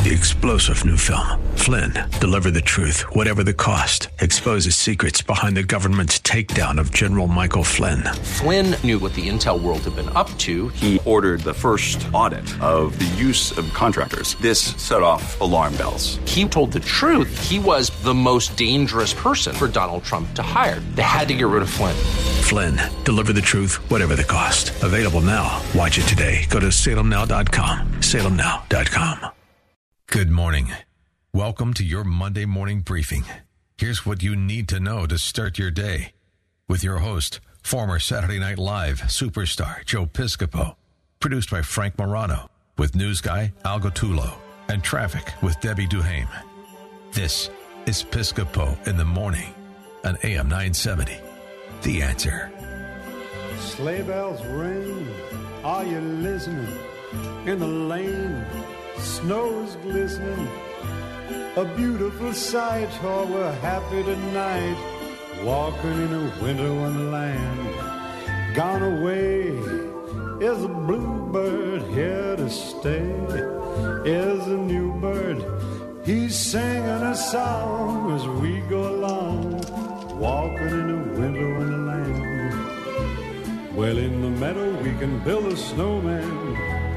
The explosive new film, Flynn, deliver the truth, whatever the cost, exposes secrets behind the government's takedown of General Michael Flynn. Flynn knew what the intel world had been up to. He ordered the first audit of the use of contractors. This set off alarm bells. He told the truth. He was the most dangerous person for Donald Trump to hire. They had to get rid of Flynn. Flynn, deliver the truth, whatever the cost. Available now. Watch it today. Go to salemnow.com. salemnow.com. Good morning. Welcome to your Monday morning briefing. Here's what you need to know to start your day. With your host, former Saturday Night Live superstar Joe Piscopo. Produced by Frank Morano. With news guy Al Gottulo. And traffic with Debbie Duhame. This is Piscopo in the Morning on AM 970. The Answer. Sleigh bells ring. Are you listening? In the lane, snow's glistening. A beautiful sight. Oh, we're happy tonight. Walking in a winter wonderland. Gone away is a bluebird. Here to stay is a new bird. He's singing a song as we go along. Walking in a winter wonderland. Well, in the meadow we can build a snowman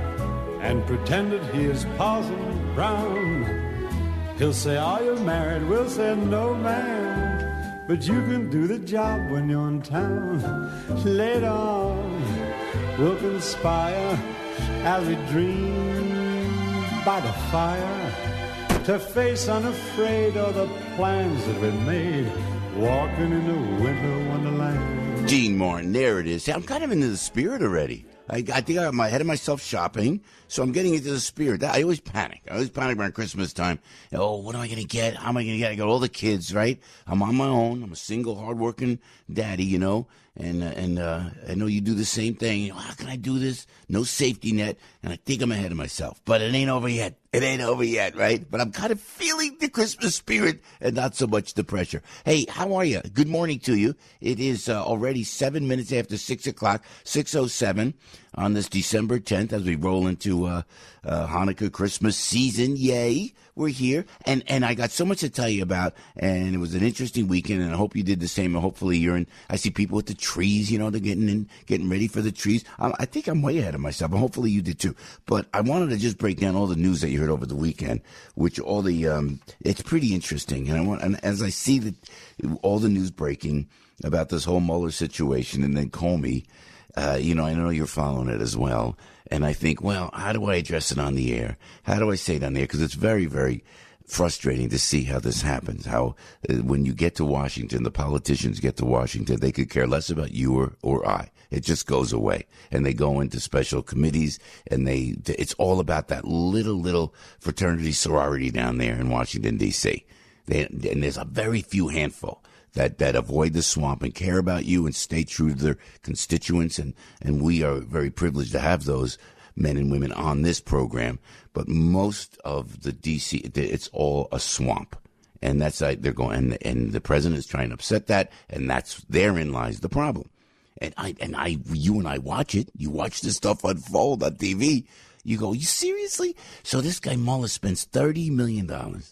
and pretend that he is Parson Brown. He'll say, are you married? We'll say, no, man. But you can do the job when you're in town. Later on, we'll conspire as we dream by the fire to face unafraid all the plans that we made. Walking in a winter wonderland. Dean Martin, there it is. I'm kind of into the spirit already. I think I have my head of myself shopping, so I'm getting into the spirit. I always panic. Around Christmas time. Oh, what am I going to get? How am I going to get? I got all the kids, right? I'm on my own. I'm a single, hardworking daddy, you know. And I know you do the same thing. You know, how can I do this? No safety net. And I think I'm ahead of myself. But it ain't over yet. It ain't over yet, right? But I'm kind of feeling the Christmas spirit and not so much the pressure. Hey, how are you? Good morning to you. It is already 7 minutes after 6 o'clock, 6:07 on this December 10th as we roll into Hanukkah Christmas season. Yay, we're here. And I got so much to tell you about, and it was an interesting weekend, and I hope you did the same. And hopefully you're in. I see people with the trees, you know, they're getting ready for the trees. I think I'm way ahead of myself, and hopefully you did too. But I wanted to just break down all the news that you heard over the weekend, which all the it's pretty interesting. And as I see that all the news breaking about this whole Mueller situation, and then Comey, you know, I know you're following it as well. And I think, well, how do I address it on the air? How do I say it on the air? Because it's very, very frustrating to see how this happens. How when you get to Washington, the politicians get to Washington, they could care less about you or I. It just goes away, and they go into special committees, and it's all about that little fraternity sorority down there in Washington D.C. And there's a very few handful that avoid the swamp and care about you and stay true to their constituents, and we are very privileged to have those men and women on this program. But most of the D.C., it's all a swamp. And that's they're going, and the president is trying to upset that, and therein lies the problem. You and I watch it. You watch this stuff unfold on TV. You go, you seriously? So this guy Mueller spends $30 million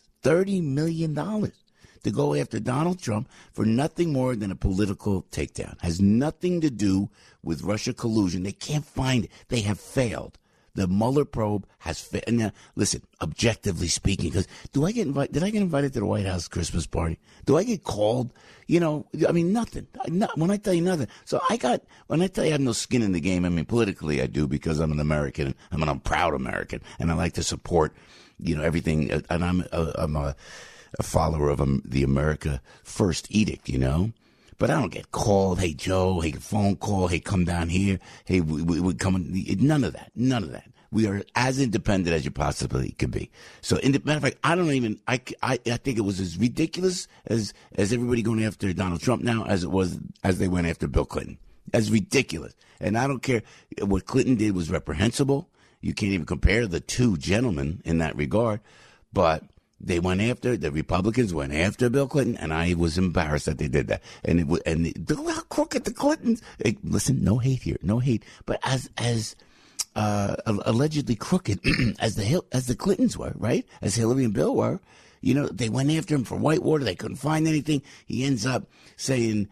to go after Donald Trump for nothing more than a political takedown. Has nothing to do with Russia collusion. They can't find it. They have failed. The Mueller probe has failed. Now, listen, objectively speaking, because did I get invited to the White House Christmas party? Do I get called? You know, I mean, nothing. When I tell you nothing. So when I tell you I have no skin in the game, I mean, politically I do, because I'm an American. I'm a proud American, and I like to support, you know, everything. And I'm a follower of the America First edict, you know. But I don't get called, hey, Joe, hey, phone call, hey, come down here, hey, we come. None of that. We are as independent as you possibly could be. So, matter of fact, I think it was as ridiculous as everybody going after Donald Trump now as it was as they went after Bill Clinton. That's ridiculous. And I don't care. What Clinton did was reprehensible. You can't even compare the two gentlemen in that regard. But the Republicans went after Bill Clinton, and I was embarrassed that they did that. And how crooked the Clintons. Hey, listen, no hate here, no hate. But as allegedly crooked as the Clintons were, right? As Hillary and Bill were. You know, they went after him for Whitewater. They couldn't find anything. He ends up saying,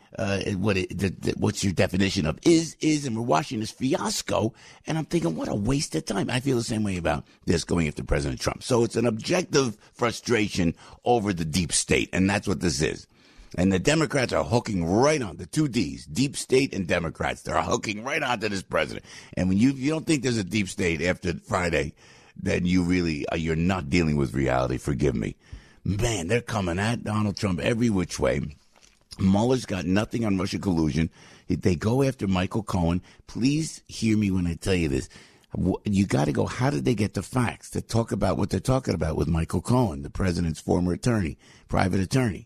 what's your definition of is, and we're watching this fiasco. And I'm thinking, what a waste of time. I feel the same way about this going after President Trump. So it's an objective frustration over the deep state. And that's what this is. And the Democrats are hooking right on the two Ds, deep state and Democrats. They're hooking right onto this president. And when you don't think there's a deep state after Friday, then you're not dealing with reality. Forgive me. Man, they're coming at Donald Trump every which way. Mueller's got nothing on Russia collusion. They go after Michael Cohen. Please hear me when I tell you this. You got to go, how did they get the facts to talk about what they're talking about with Michael Cohen, the president's former attorney, private attorney?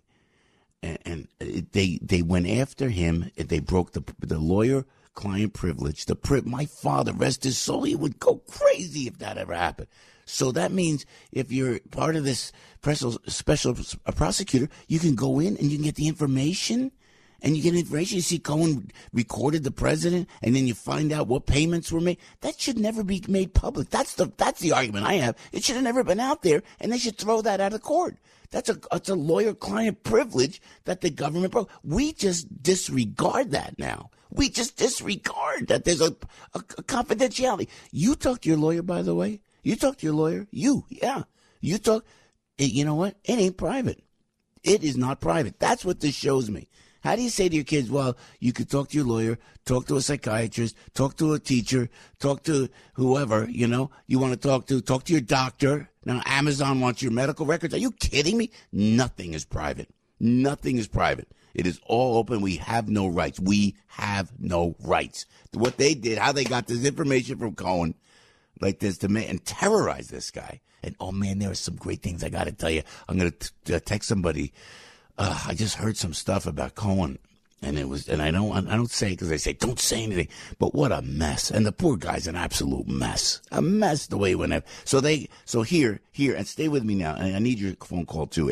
And they went after him. They broke the lawyer-client privilege. My father, rest his soul, he would go crazy if that ever happened. So that means if you're part of this special prosecutor, you can go in and you can get the information. And you get information. You see Cohen recorded the president, and then you find out what payments were made. That should never be made public. That's the argument I have. It should have never been out there, and they should throw that out of court. It's a lawyer-client privilege that the government broke. We just disregard that now. We just disregard that there's a confidentiality. You talk to your lawyer, by the way. You talk to your lawyer. You talk. You know what? It ain't private. It is not private. That's what this shows me. How do you say to your kids, well, you could talk to your lawyer, talk to a psychiatrist, talk to a teacher, talk to whoever, you want to talk to your doctor. Now, Amazon wants your medical records. Are you kidding me? Nothing is private. Nothing is private. It is all open. We have no rights. We have no rights. What they did, how they got this information from Cohen like this and terrorize this guy. And, oh, man, there are some great things I got to tell you. I'm going to text somebody. I just heard some stuff about Cohen, and I don't say it because they say don't say anything, but what a mess. And the poor guy's an absolute mess, the way he went out. So here, and stay with me now, and I need your phone call too,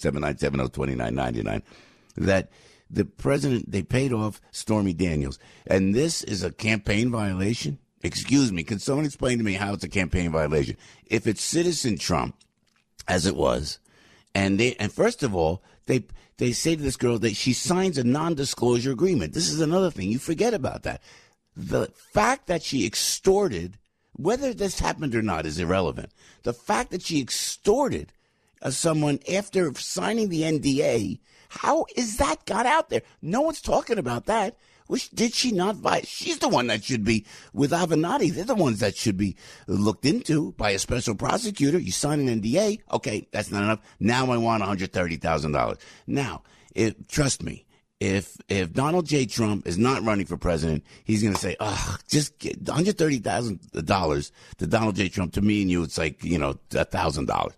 877-970-2999, that the president, they paid off Stormy Daniels, and this is a campaign violation. Excuse me, can someone explain to me how it's a campaign violation? If it's Citizen Trump, as it was, and first of all, they say to this girl that she signs a non-disclosure agreement. This is another thing. You forget about that. The fact that she extorted, whether this happened or not is irrelevant. The fact that she extorted someone after signing the NDA, how is that got out there? No one's talking about that. Did she not violate? She's the one that should be with Avenatti. They're the ones that should be looked into by a special prosecutor. You sign an NDA. Okay, that's not enough. Now I want $130,000. Now, trust me, if Donald J. Trump is not running for president, he's going to say, just get $130,000 to Donald J. Trump. To me and you, it's like, $1,000.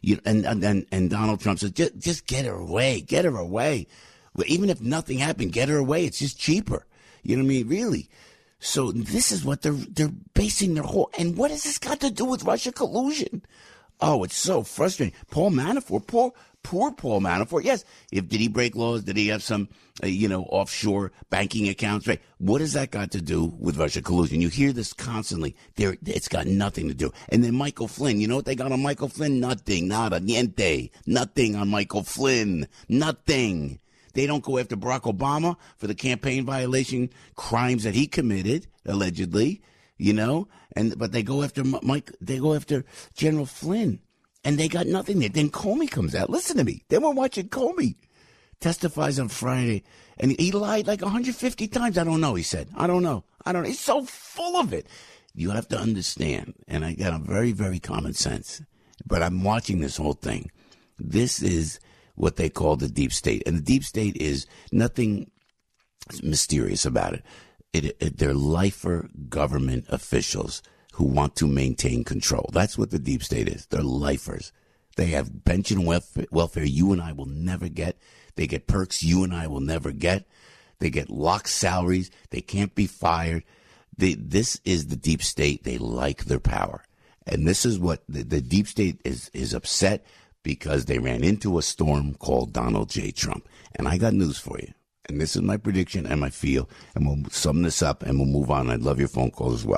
And Donald Trump says, just get her away. Get her away. Even if nothing happened, get her away. It's just cheaper. You know what I mean? Really. So this is what they're basing their whole. And what has this got to do with Russia collusion? Oh, it's so frustrating. Paul Manafort, poor Paul Manafort. Yes. Did he break laws? Did he have some, offshore banking accounts? Right. What has that got to do with Russia collusion? You hear this constantly. It's got nothing to do. And then Michael Flynn. You know what they got on Michael Flynn? Nothing. Nada. Niente. Nothing on Michael Flynn. Nothing. They don't go after Barack Obama for the campaign violation crimes that he committed, allegedly, but they go after they go after General Flynn, and they got nothing there. Then Comey comes out. Listen to me. Then we're watching Comey testifies on Friday, and he lied like 150 times. I don't know, he said. I don't know. He's so full of it. You have to understand, and I got a very, very common sense, but I'm watching this whole thing. This is what they call the deep state. And the deep state is nothing mysterious about it. They're lifer government officials who want to maintain control. That's what the deep state is. They're lifers. They have pension welfare you and I will never get. They get perks you and I will never get. They get locked salaries. They can't be fired. This is the deep state. They like their power. And this is what the deep state is upset because they ran into a storm called Donald J. Trump. And I got news for you. And this is my prediction and my feel. And we'll sum this up and we'll move on. I'd love your phone calls as well.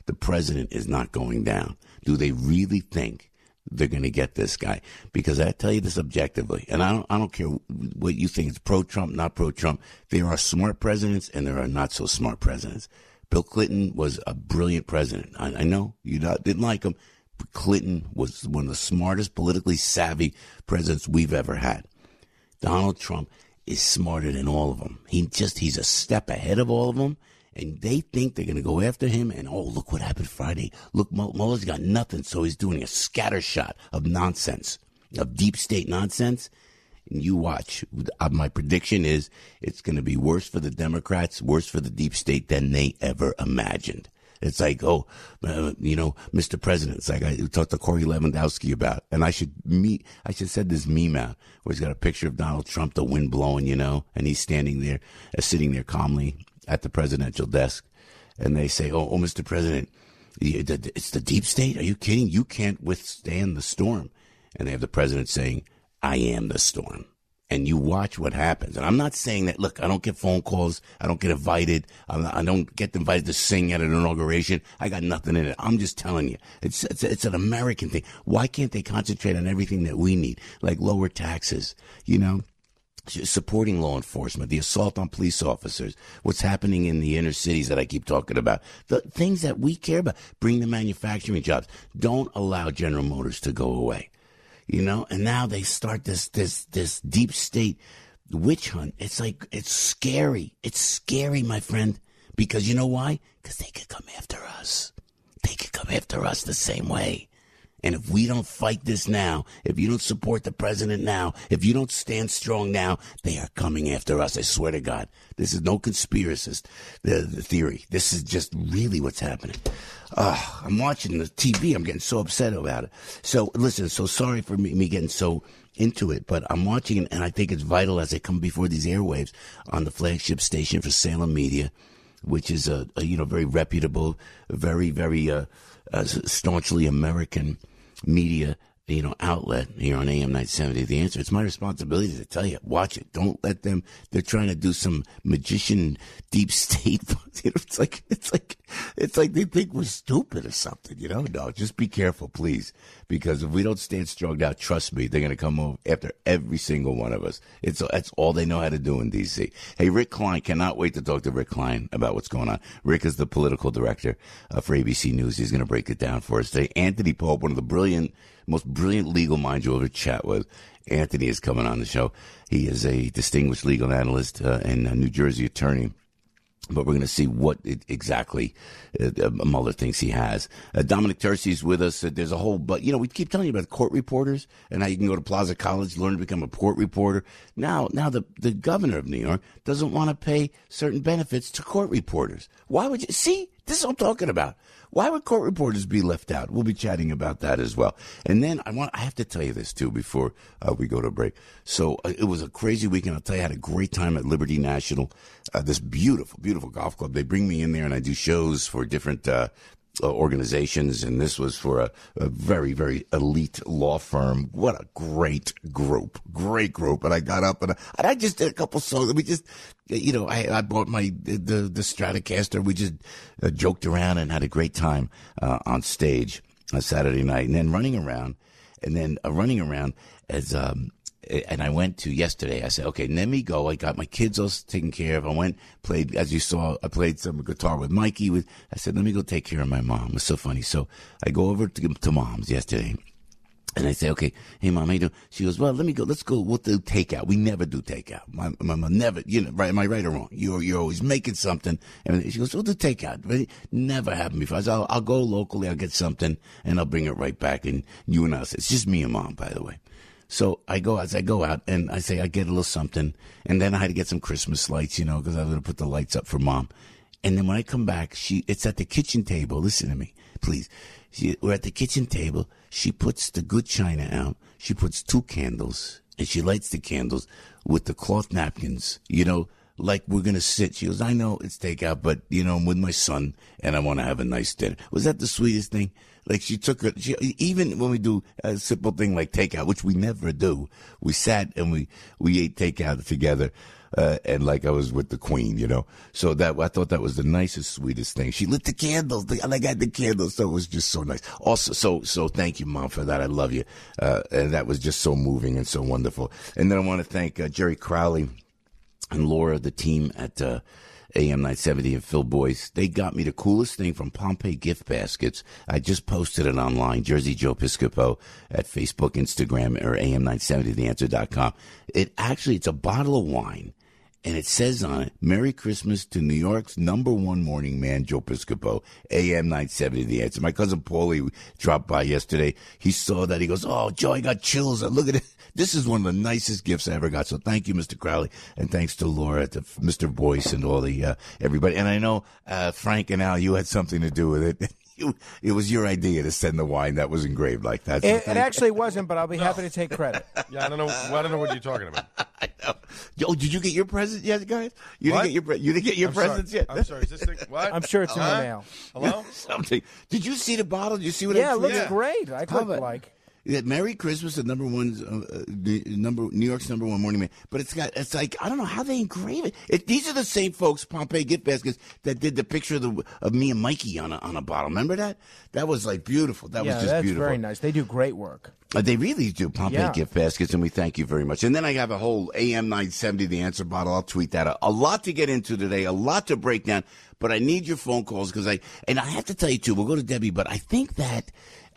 the president is not going down? Do they really think they're going to get this guy? Because I tell you this objectively, and I don't care what you think. It's pro-Trump, not pro-Trump. There are smart presidents and there are not so smart presidents. Bill Clinton was a brilliant president. I know you didn't like him, but Clinton was one of the smartest, politically savvy presidents we've ever had. Donald Trump is smarter than all of them. He's a step ahead of all of them, and they think they're going to go after him. And look what happened Friday. Look, Mueller's got nothing, so he's doing a scattershot of nonsense, of deep state nonsense. And you watch. My prediction is it's going to be worse for the Democrats, worse for the deep state than they ever imagined. It's like, Mr. President, it's like I talked to Corey Lewandowski about, and I should send this meme out where he's got a picture of Donald Trump, the wind blowing, and he's standing there, sitting there calmly at the presidential desk. And they say, oh, Mr. President, it's the deep state? Are you kidding? You can't withstand the storm. And they have the president saying, I am the storm. And you watch what happens. And I'm not saying that, look, I don't get phone calls. I don't get invited. I don't get invited to sing at an inauguration. I got nothing in it. I'm just telling you. It's an American thing. Why can't they concentrate on everything that we need? Like lower taxes, supporting law enforcement, the assault on police officers, what's happening in the inner cities that I keep talking about, the things that we care about. Bring the manufacturing jobs. Don't allow General Motors to go away. And now they start this deep state witch hunt. It's like, it's scary. It's scary, my friend. Because you know why? Because they could come after us. They could come after us the same way. And if we don't fight this now, if you don't support the president now, if you don't stand strong now, they are coming after us. I swear to God. This is no conspiracist the theory. This is just really what's happening. I'm watching the TV. I'm getting so upset about it. So listen, so sorry for me getting so into it, but I'm watching it, and I think it's vital as I come before these airwaves on the flagship station for Salem Media, which is a very reputable, very, very staunchly American media outlet here on AM 970. The Answer. It's my responsibility to tell you, watch it. Don't let them. They're trying to do some magician deep state. It's like they think we're stupid or something. No, just be careful, please, because if we don't stand strong now, trust me, they're going to come over after every single one of us. That's all they know how to do in D.C. Hey, Rick Klein, cannot wait to talk to Rick Klein about what's going on. Rick is the political director for ABC News. He's going to break it down for us today. Anthony Pope, one of the most brilliant legal minds you'll ever chat with. Anthony is coming on the show. He is a distinguished legal analyst and a New Jersey attorney. But we're going to see what exactly Mueller thinks he has. Dominic Tercy is with us. There's a whole, but we keep telling you about court reporters and how you can go to Plaza College, learn to become a court reporter. Now the governor of New York doesn't want to pay certain benefits to court reporters. Why would you? See, this is what I'm talking about. Why would court reporters be left out? We'll be chatting about that as well. And then I have to tell you this too before we go to break. So it was a crazy weekend. I'll tell you, I had a great time at Liberty National, this beautiful, beautiful golf club. They bring me in there and I do shows for different organizations, and this was for a very, very elite law firm. What a great group. And I got up and I just did a couple songs. We just, I bought the Stratocaster. We just joked around and had a great time on stage on Saturday night, and then running around as and I went to yesterday. I said, okay, let me go. I got my kids all taken care of. I went, played, as you saw, I played some guitar with Mikey. I said, let me go take care of my mom. It was so funny. So I go over to Mom's yesterday. And I say, okay, hey, Mom, how you doing? She goes, well, let me go. Let's go. We'll do takeout. We never do takeout. My mom never, right? Am I right or wrong? You're always making something. And she goes, we'll do takeout. But never happened before. I said, I'll go locally. I'll get something and I'll bring it right back. And you and us. It's just me and Mom, by the way. So I go out and I say, I get a little something. And then I had to get some Christmas lights, because I was going to put the lights up for Mom. And then when I come back, it's at the kitchen table. Listen to me, please. We're at the kitchen table. She puts the good china out. She puts 2 candles and she lights the candles with the cloth napkins, like we're going to sit. She goes, I know it's takeout, but, I'm with my son and I want to have a nice dinner. Was that the sweetest thing? Like she took her, even when we do a simple thing like takeout, which we never do, we sat and we ate takeout together. And like I was with the queen, so that I thought that was the nicest, sweetest thing. She lit the candles, and I got the candles, so it was just so nice. Also, so thank you, Mom, for that. I love you, and that was just so moving and so wonderful. And then I want to thank Jerry Crowley and Laura, the team at AM 970 and Phil Boyce. They got me the coolest thing from Pompeii gift baskets. I just posted it online, Jersey Joe Piscopo at Facebook, Instagram, or AM970theanswer.com. It's a bottle of wine. And it says on it, Merry Christmas to New York's #1 morning man, Joe Piscopo, AM 970 The Answer. My cousin Paulie dropped by yesterday. He saw that. He goes, oh, Joe, I got chills. Look at it. This is one of the nicest gifts I ever got. So thank you, Mr. Crowley. And thanks to Laura, to Mr. Boyce, and all the everybody. And I know, Frank and Al, you had something to do with it. It was your idea to send the wine that was engraved like that. So it actually wasn't, but I'll be happy to take credit. Yeah, I don't know what you're talking about. I know. Yo, did you get your present yet, guys? You didn't get your presents yet. I'm sorry. Is this thing what? I'm sure it's in the mail. Hello? Something. Did you see the bottle? Did you see what? Yeah, it looks great. I clicked like. Yeah, Merry Christmas, the New York's #1 morning man. But it's like I don't know how they engrave it. These are the same folks, Pompeii gift baskets, that did the picture of me and Mikey on a bottle. Remember that? That was like beautiful. That was just that's beautiful. Very nice. They do great work. They really do, Pompeii gift baskets, and we thank you very much. And then I have a whole AM 970 The Answer bottle. I'll tweet that out. A lot to get into today, a lot to break down. But I need your phone calls because I have to tell you too. We'll go to Debbie, but I think that.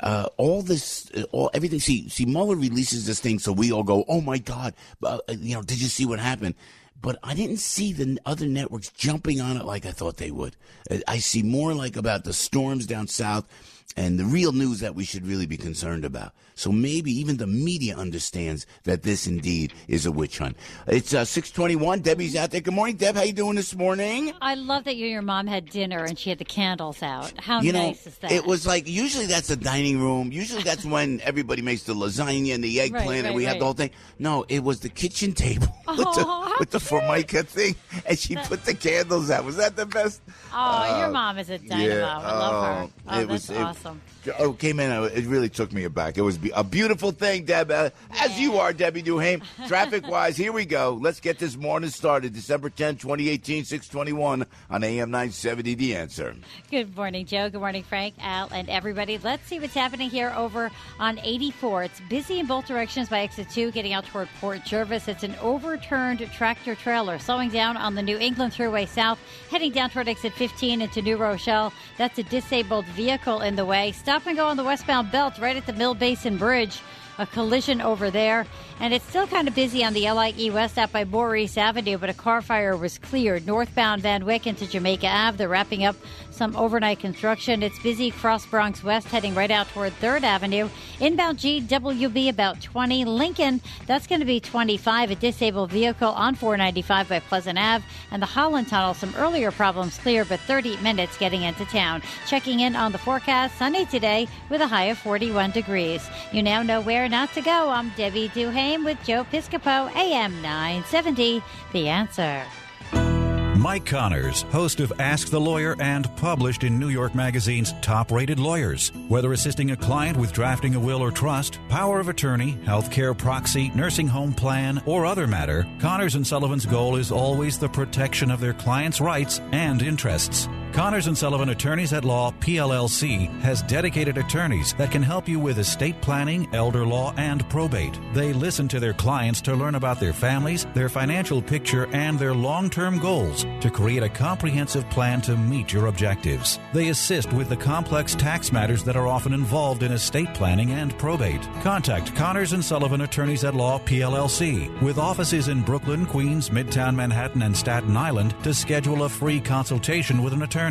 Everything. See, Mueller releases this thing, so we all go, "Oh my God!" Did you see what happened? But I didn't see the other networks jumping on it like I thought they would. I see more like about the storms down south and the real news that we should really be concerned about. So maybe even the media understands that this indeed is a witch hunt. It's 6:21. Debbie's out there. Good morning, Deb. How you doing this morning? I love that you and your mom had dinner and she had the candles out. How nice is that? It was like, usually that's the dining room. Usually that's when everybody makes the lasagna and the eggplant and we have the whole thing. No, it was the kitchen table with the Formica thing. And she put the candles out. Was that the best? Oh, your mom is a dynamo. I love her. Oh, that's awesome. Came in. It really took me aback. It was a beautiful thing, Deb. As you are, Debbie Duhame. Traffic-wise, here we go. Let's get this morning started. December 10, 2018, 6:21 on AM 970, The Answer. Good morning, Joe. Good morning, Frank, Al, and everybody. Let's see what's happening here over on 84. It's busy in both directions by exit 2, getting out toward Port Jervis. It's an overturned tractor trailer slowing down on the New England Thruway South, heading down toward exit 15 into New Rochelle. That's a disabled vehicle in the way. Stop and go on the westbound belt right at the Mill Basin Bridge. A collision over there. And it's still kind of busy on the LIE West out by Maurice Avenue, but a car fire was cleared. Northbound Van Wyck into Jamaica Ave. They're wrapping up some overnight construction. It's busy cross Bronx West, heading right out toward 3rd Avenue. Inbound GWB about 20. Lincoln, that's going to be 25. A disabled vehicle on 495 by Pleasant Ave. And the Holland Tunnel, some earlier problems clear, but 30 minutes getting into town. Checking in on the forecast, sunny today with a high of 41 degrees. You now know where not to go. I'm Debbie Duhame with Joe Piscopo, AM 970, The Answer. Mike Connors, host of Ask the Lawyer and published in New York Magazine's Top-Rated Lawyers. Whether assisting a client with drafting a will or trust, power of attorney, healthcare proxy, nursing home plan, or other matter, Connors & Sullivan's goal is always the protection of their clients' rights and interests. Connors & Sullivan Attorneys at Law, PLLC, has dedicated attorneys that can help you with estate planning, elder law, and probate. They listen to their clients to learn about their families, their financial picture, and their long-term goals to create a comprehensive plan to meet your objectives. They assist with the complex tax matters that are often involved in estate planning and probate. Contact Connors & Sullivan Attorneys at Law, PLLC, with offices in Brooklyn, Queens, Midtown Manhattan, and Staten Island to schedule a free consultation with an attorney.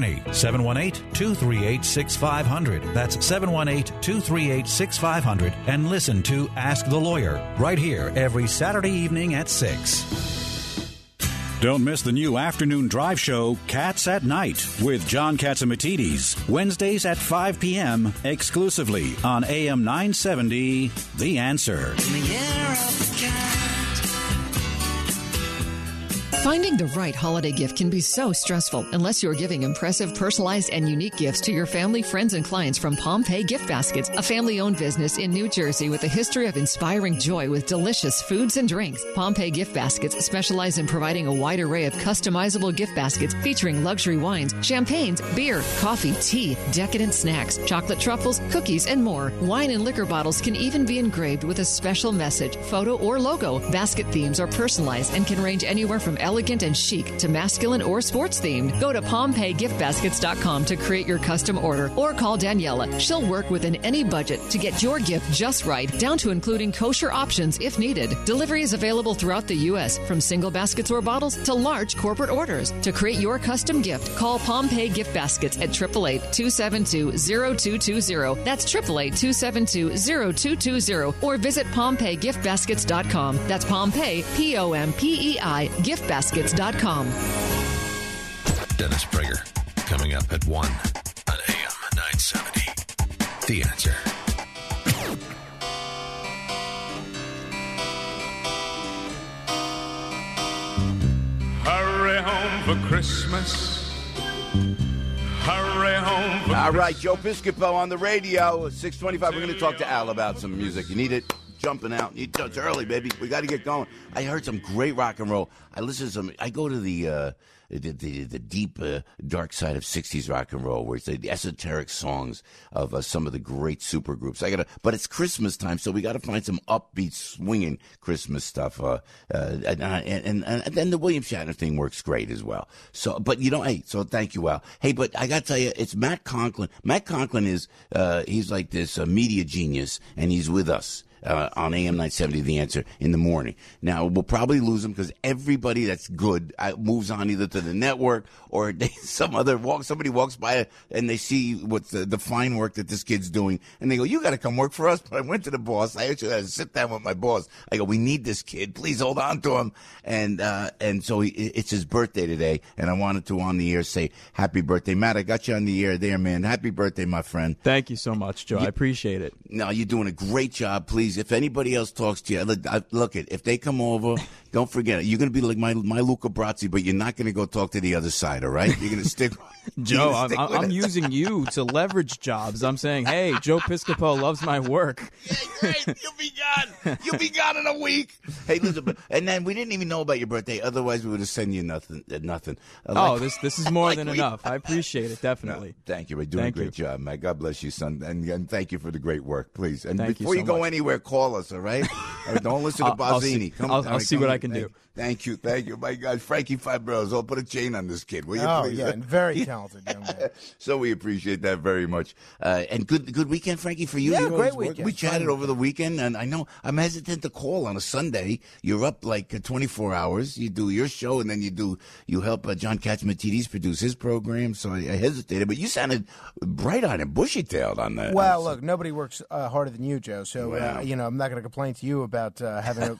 718-238-6500. That's 718-238-6500. And listen to Ask the Lawyer right here every Saturday evening at 6. Don't miss the new afternoon drive show, Cats at Night, with John Catsimatidis, Wednesdays at 5 p.m., exclusively on AM 970, The Answer. In the year of the cat. Finding the right holiday gift can be so stressful unless you're giving impressive, personalized, and unique gifts to your family, friends, and clients from Pompeii Gift Baskets, a family-owned business in New Jersey with a history of inspiring joy with delicious foods and drinks. Pompeii Gift Baskets specialize in providing a wide array of customizable gift baskets featuring luxury wines, champagnes, beer, coffee, tea, decadent snacks, chocolate truffles, cookies, and more. Wine and liquor bottles can even be engraved with a special message, photo, or logo. Basket themes are personalized and can range anywhere from elegant and chic to masculine or sports themed. Go to PompeiiGiftBaskets.com to create your custom order or call Daniela. She'll work within any budget to get your gift just right, down to including kosher options if needed. Delivery is available throughout the U.S., from single baskets or bottles to large corporate orders. To create your custom gift, call Pompeii Gift Baskets at 888-272-0220. That's 888-272-0220. Or visit PompeiiGiftBaskets.com. That's Pompeii, Pompei, giftbaskets.com. Dennis Prager, coming up at 1 on AM 970. The Answer. Hurry home for Christmas. Hurry home for All right, Joe Piscopo on the radio, 625. We're going to talk to Al about some music. You need it? Jumping out. It's early, baby. We got to get going. I heard some great rock and roll. I listen to some. I go to the deep, dark side of 60s rock and roll, where it's the esoteric songs of some of the great super groups. But it's Christmas time, so we got to find some upbeat, swinging Christmas stuff. And then the William Shatner thing works great as well. So, but hey, so thank you, Al. Hey, but I got to tell you, it's Matt Conklin. Matt Conklin is, he's like this media genius, and he's with us. On AM 970, The Answer, in the morning. Now, we'll probably lose him because everybody that's good moves on either to the network or somebody walks by and they see what's the fine work that this kid's doing, and they go, you got to come work for us. But I went to the boss. I actually had to sit down with my boss. I go, we need this kid. Please hold on to him. And so it's his birthday today, and I wanted to on the air say happy birthday. Matt, I got you on the air there, man. Happy birthday, my friend. Thank you so much, Joe. I appreciate it. No, you're doing a great job. Please, if anybody else talks to you, look, if they come over, don't forget it. You're going to be like my Luca Brasi, but you're not going to go talk to the other side, all right? You're going to stick. Joe, I'm using you to leverage jobs. I'm saying, hey, Joe Piscopo loves my work. Yeah, great. You'll be gone. You'll be gone in a week. Hey, listen, and then we didn't even know about your birthday. Otherwise, we would have sent you nothing. This is more than enough. I appreciate it, definitely. No, thank you. You're doing a great job, man. God bless you, son. And thank you for the great work, please. And before you go anywhere, call us, all right? Don't listen to Bozzini. I'll see what I can do. Thank you. My God, Frankie Fibros, I'll put a chain on this kid, will you please? Yeah, and very talented young man. So we appreciate that very much. And good weekend, Frankie, for you. Yeah, great weekend. We chatted over the weekend, and I know I'm hesitant to call on a Sunday. You're up like 24 hours. You do your show, and then you help John Catsimatidis produce his program. So I hesitated, but you sounded bright-eyed and bushy-tailed on that. Well, look, nobody works harder than you, Joe. So I'm not going to complain to you about having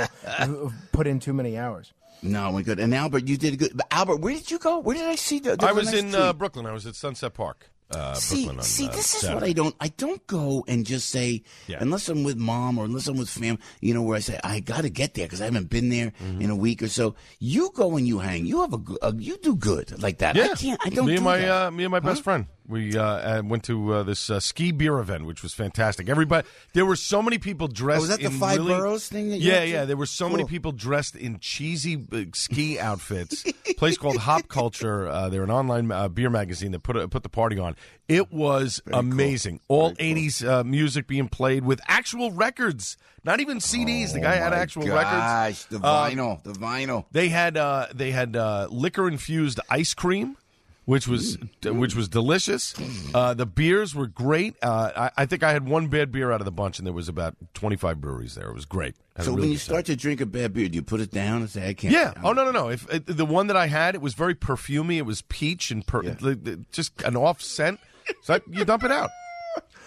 put in too many hours. No, we good. And Albert, you did good. Albert, where did you go? Where did I see the I was in Brooklyn. I was at Sunset Park. Brooklyn this is what I don't go and just say, unless I'm with mom or unless I'm with family, where I say, I got to get there because I haven't been there in a week or so. You go and you hang. You have you do good like that. Yeah. I don't me and my best friend. We went to this ski beer event, which was fantastic. There were so many people dressed. Was that in the Five really, Boroughs thing? Yeah. There were so many people dressed in cheesy ski outfits. A place called Hop Culture. They're an online beer magazine that put the party on. It was amazing. Cool. All 80s music being played with actual records, not even CDs. The guy had actual records. The vinyl. They had liquor infused ice cream, which was delicious. The beers were great. I think I had one bad beer out of the bunch, and there was about 25 breweries there. It was great. So when you start to drink a bad beer, do you put it down and say, I can't? Yeah. Oh, no. If the one that I had, it was very perfumey. It was peach and just an off scent. So you dump it out.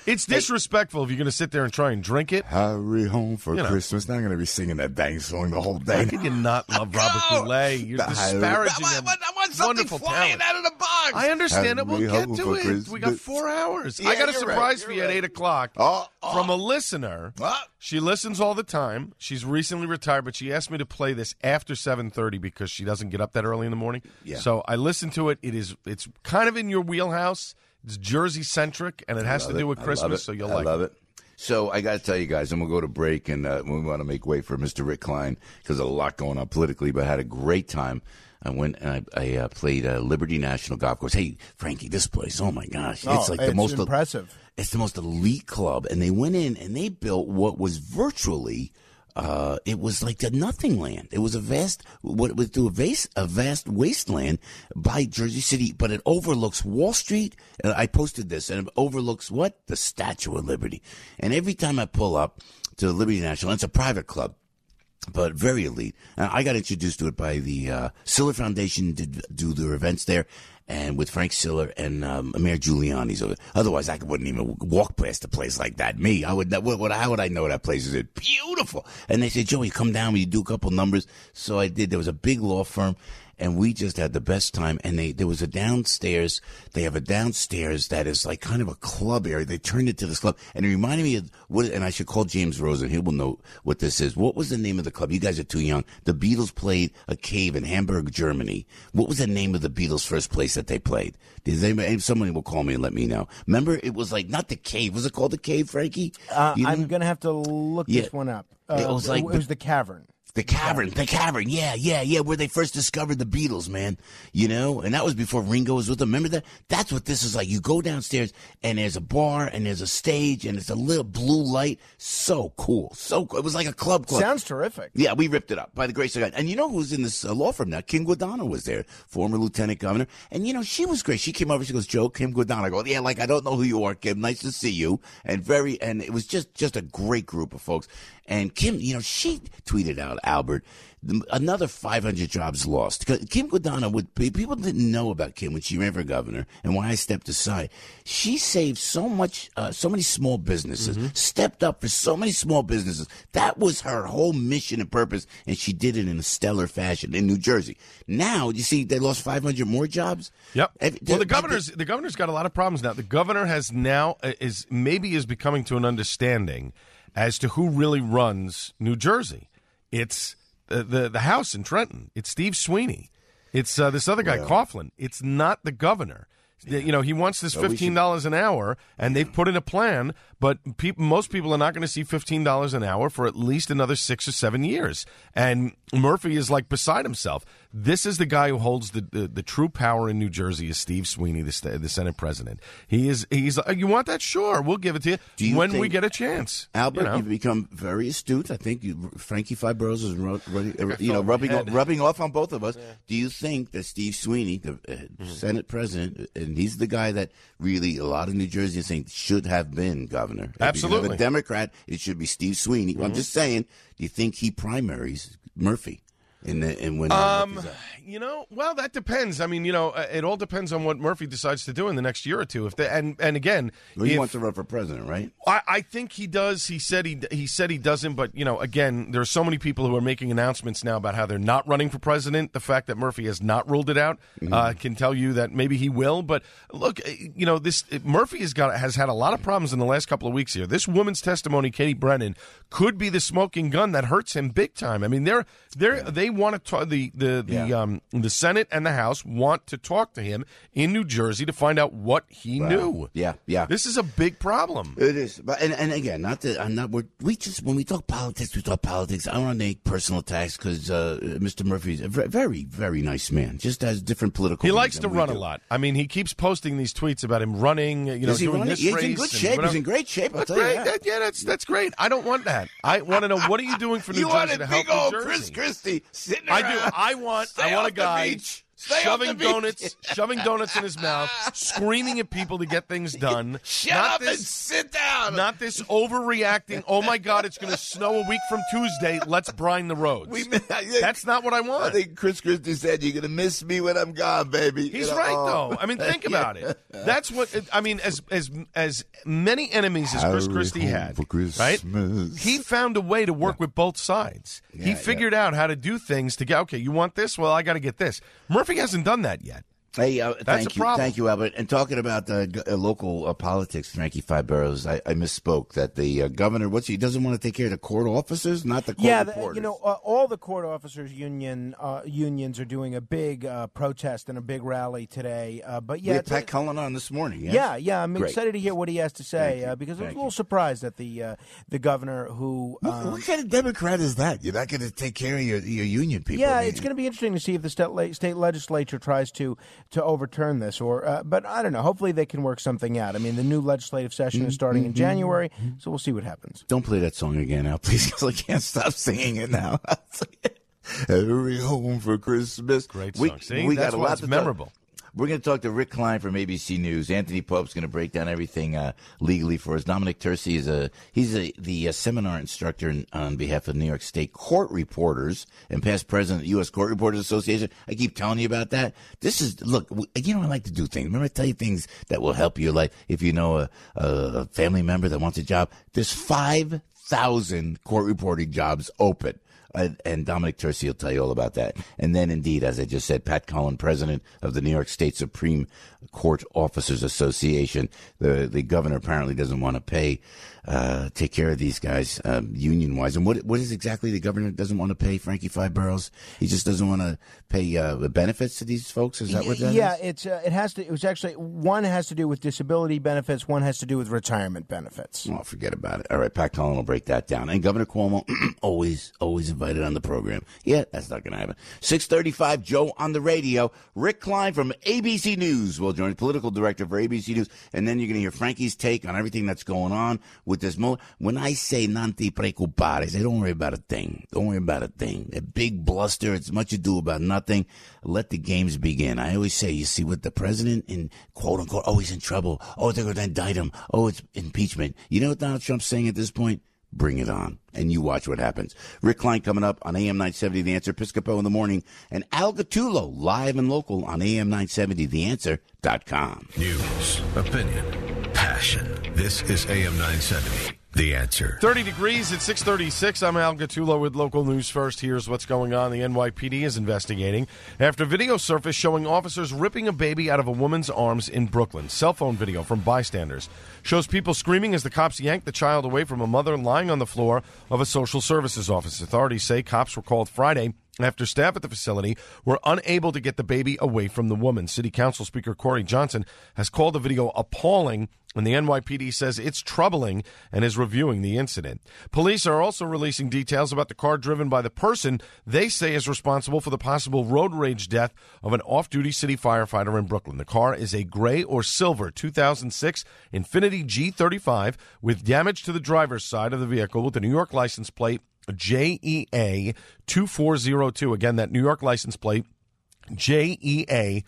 It's disrespectful if you're going to sit there and try and drink it. Hurry home for Christmas. Now I'm going to be singing that dang song the whole day. How can you not love Robert Goulet? You're disparaging him. I want something flying out of the box. I understand it. We'll get to it. We got 4 hours. I got a surprise for you at 8 o'clock from a listener. She listens all the time. She's recently retired, but she asked me to play this after 7:30 because she doesn't get up that early in the morning. Yeah. So I listened to it. It's kind of in your wheelhouse. It's Jersey-centric, and it has to do with Christmas, so you'll like it. I love it. So I got to tell you guys, I'm going to go to break, and we want to make way for Mr. Rick Klein because there's a lot going on politically, but I had a great time. I went and I played Liberty National Golf Course. Hey, Frankie, this place, oh, my gosh. It's like the most impressive. It's the most elite club, and they went in and they built what was virtually it was like a nothing land. It was a vast wasteland by Jersey City, but it overlooks Wall Street. I posted this, and it overlooks what? The Statue of Liberty. And every time I pull up to the Liberty National, it's a private club, but very elite. And I got introduced to it by the Siller Foundation to do their events there. And with Frank Siller and Mayor Giuliani's over. Otherwise, I wouldn't even walk past a place like that. Me, I would. How would I know that place is beautiful? And they said, Joey, come down. Will you do a couple numbers? So I did. There was a big law firm, and we just had the best time. And there was a downstairs. They have a downstairs that is like kind of a club area. They turned it to this club, and it reminded me of what. And I should call James Rosen. He will know what this is. What was the name of the club? You guys are too young. The Beatles played a cave in Hamburg, Germany. What was the name of the Beatles' first place that they played? Somebody will call me and let me know. Remember, it was like not the cave. Was it called the cave, Frankie? I'm gonna have to look this one up. It was like it was the Cavern. The Cavern, yeah, where they first discovered the Beatles, man. You know, and that was before Ringo was with them. Remember that? That's what this is like. You go downstairs, and there's a bar, and there's a stage, and it's a little blue light. So cool. So cool. It was like a club. Sounds terrific. Yeah, we ripped it up, by the grace of God. And you know who's in this law firm now? Kim Guadagno was there, former lieutenant governor. And, you know, she was great. She came over, she goes, Joe, Kim Guadagno. I go, yeah, like, I don't know who you are, Kim. Nice to see you. And it was just a great group of folks. And Kim, you know, she tweeted out, Albert, another 500 jobs lost. Kim Guadagno, people didn't know about Kim when she ran for governor and why I stepped aside. She saved so many small businesses, stepped up for so many small businesses. That was her whole mission and purpose, and she did it in a stellar fashion in New Jersey. Now, you see, they lost 500 more jobs. Yep. Well, the governor's got a lot of problems now. The governor is becoming to an understanding as to who really runs New Jersey. It's the house in Trenton. It's Steve Sweeney. It's this other guy, Coughlin. It's not the governor. Yeah. You know, he wants this $15 an hour, and they've put in a plan, but most people are not going to see $15 an hour for at least another 6 or 7 years. And Murphy is like beside himself. This is the guy who holds the true power in New Jersey is Steve Sweeney, the Senate president. He's you want that? Sure, we'll give it to you when we get a chance. Albert, you've become very astute. I think Frankie Five Boroughs is rubbing off on both of us. Yeah. Do you think that Steve Sweeney, the Senate president, and he's the guy that really a lot of New Jerseyans think should have been governor? Absolutely. If you have a Democrat, it should be Steve Sweeney. Well, I'm just saying, do you think he primaries Murphy? Well, that depends. I mean, it all depends on what Murphy decides to do in the next year or two. He wants to run for president, right? I think he does. He said he doesn't. But again, there are so many people who are making announcements now about how they're not running for president. The fact that Murphy has not ruled it out can tell you that maybe he will. But look, Murphy has had a lot of problems in the last couple of weeks here. This woman's testimony, Katie Brennan, could be the smoking gun that hurts him big time. I mean, they want to talk. The Senate and the House want to talk to him in New Jersey to find out what he knew. Yeah. This is a big problem. It is, but and again, when we talk politics, we talk politics. I don't want to make personal attacks because Mr. Murphy's a very, very nice man. Just has different political. He likes to run a lot. I mean, he keeps posting these tweets about him running. Doing this race. He's in good shape. He's in great shape. That's great. That's great. I don't want that. I want to know what are you doing for New Jersey to help New Jersey? Chris Christie sitting around. I do. I want a guy shoving donuts in his mouth, screaming at people to get things done. Shut up and sit down. Not this overreacting, oh, my God, it's going to snow a week from Tuesday. Let's brine the roads. That's not what I want. I think Chris Christie said, you're going to miss me when I'm gone, baby. He's right, though. I mean, think about it. That's what, I mean, as many enemies as Chris Christie had, right? He found a way to work with both sides. He figured out how to do things to get, okay, you want this? Well, I got to get this. Murphy hasn't done that yet. Hey, That's a problem. Thank you, Albert. And talking about local politics, Frankie Five Boroughs, I misspoke that the governor, he doesn't want to take care of the court officers, not the court reporters. All the court officers unions are doing a big protest and a big rally today. But we had Pat Cullen on this morning. Yes? Yeah. I'm excited to hear what he has to say because I was a little surprised that the governor who what kind of Democrat is that? You're not going to take care of your union people. Yeah, it's going to be interesting to see if the state legislature tries to overturn this, but I don't know. Hopefully they can work something out. I mean, the new legislative session is starting in January, so we'll see what happens. Don't play that song again now, please, because I can't stop singing it now. Every home for Christmas. Great song. We That's got a lot to memorable. We're going to talk to Rick Klein from ABC News. Anthony Pope's going to break down everything legally for us. Dominic Terzi is the seminar instructor on behalf of New York State court reporters and past president of the U.S. Court Reporters Association. I keep telling you about that. Look, I like to do things. Remember, I tell you things that will help you. Like if you know a family member that wants a job, there's 5,000 court reporting jobs open. And Dominic Terzi will tell you all about that. And then, indeed, as I just said, Pat Cullen, president of the New York State Supreme Court Officers Association. The governor apparently doesn't want to take care of these guys union-wise. And what is exactly the governor doesn't want to pay, Frankie Five Boroughs? He just doesn't want to pay the benefits to these folks? Is that what that is? Yeah, it was actually, one has to do with disability benefits, one has to do with retirement benefits. Oh, forget about it. All right, Pat Cullen will break that down. And Governor Cuomo, always invited on the program. Yeah, that's not going to happen. 6:35, Joe on the radio. Rick Klein from ABC News will join, political director for ABC News. And then you're going to hear Frankie's take on everything that's going on with this moment. When I say non te preocupare, I say don't worry about a thing. Don't worry about a thing. A big bluster. It's much ado about nothing. Let the games begin. I always say, you see what the president in quote unquote, oh, he's in trouble. Oh, they're going to indict him. Oh, it's impeachment. You know what Donald Trump's saying at this point? Bring it on. And you watch what happens. Rick Klein coming up on AM 970, The Answer, Piscopo in the morning, and Al Gattulo live and local on AM 970, TheAnswer.com. News, opinion, passion. This is AM 970, The Answer. 30 degrees at 6:36. I'm Al Gattulo with local news first. Here's what's going on. The NYPD is investigating after video surfaced showing officers ripping a baby out of a woman's arms in Brooklyn. Cell phone video from bystanders shows people screaming as the cops yanked the child away from a mother lying on the floor of a social services office. Authorities say cops were called Friday after staff at the facility were unable to get the baby away from the woman. City Council Speaker Corey Johnson has called the video appalling, and the NYPD says it's troubling and is reviewing the incident. Police are also releasing details about the car driven by the person they say is responsible for the possible road rage death of an off-duty city firefighter in Brooklyn. The car is a gray or silver 2006 Infiniti G35 with damage to the driver's side of the vehicle with the New York license plate JEA 2402. Again, that New York license plate, JEA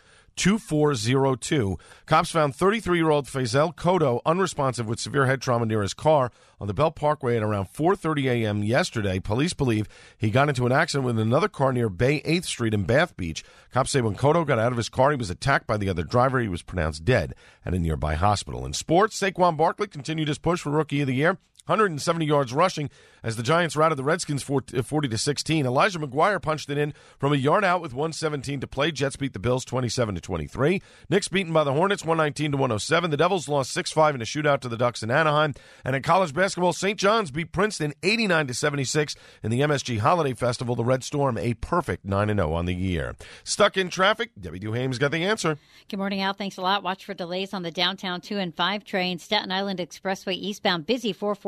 2402. Cops found 33-year-old Faisal Kodo unresponsive with severe head trauma near his car on the Belt Parkway at around 4:30 a.m. yesterday. Police believe he got into an accident with another car near Bay 8th Street in Bath Beach. Cops say when Kodo got out of his car, he was attacked by the other driver. He was pronounced dead at a nearby hospital. In sports, Saquon Barkley continued his push for Rookie of the Year. 170 yards rushing as the Giants routed the Redskins 40-16. Elijah McGuire punched it in from a yard out with 1:17 to play. Jets beat the Bills 27-23. Knicks beaten by the Hornets 119-107. The Devils lost 6-5 in a shootout to the Ducks in Anaheim. And in college basketball, St. John's beat Princeton 89-76 in the MSG Holiday Festival. The Red Storm a perfect 9-0 on the year. Stuck in traffic, Debbie Duhame's got the answer. Good morning, Al. Thanks a lot. Watch for delays on the downtown 2 and 5 trains. Staten Island Expressway eastbound busy 440